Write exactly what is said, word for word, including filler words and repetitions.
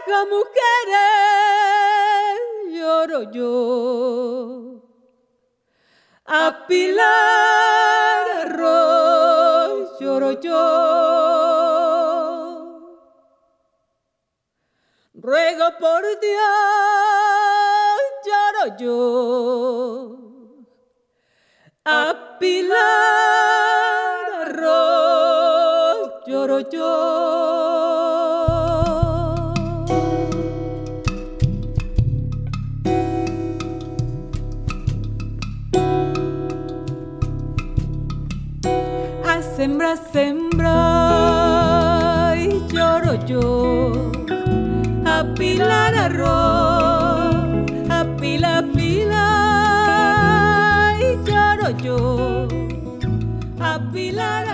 viejas mujeres lloro yo. A pilar arroz lloro yo. Ruego por Dios lloro yo. A pilar arroz lloro yo. A sembra, sembra y lloro yo. A pilar arroz, a pila, pila y lloro yo. A pilar